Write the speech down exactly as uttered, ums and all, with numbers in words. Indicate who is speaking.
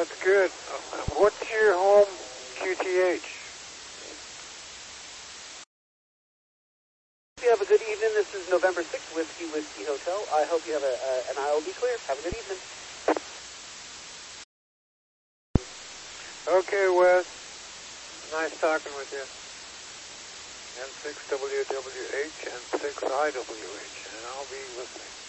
Speaker 1: that's good. Uh, what's your home Q T H?
Speaker 2: You have a good evening. This is November sixth, Whiskey Whiskey Hotel. I hope you have a, a an aisle be clear. Have a good evening.
Speaker 1: Okay, Wes. Nice talking with you. N six W W H and six I W H, and I'll be listening.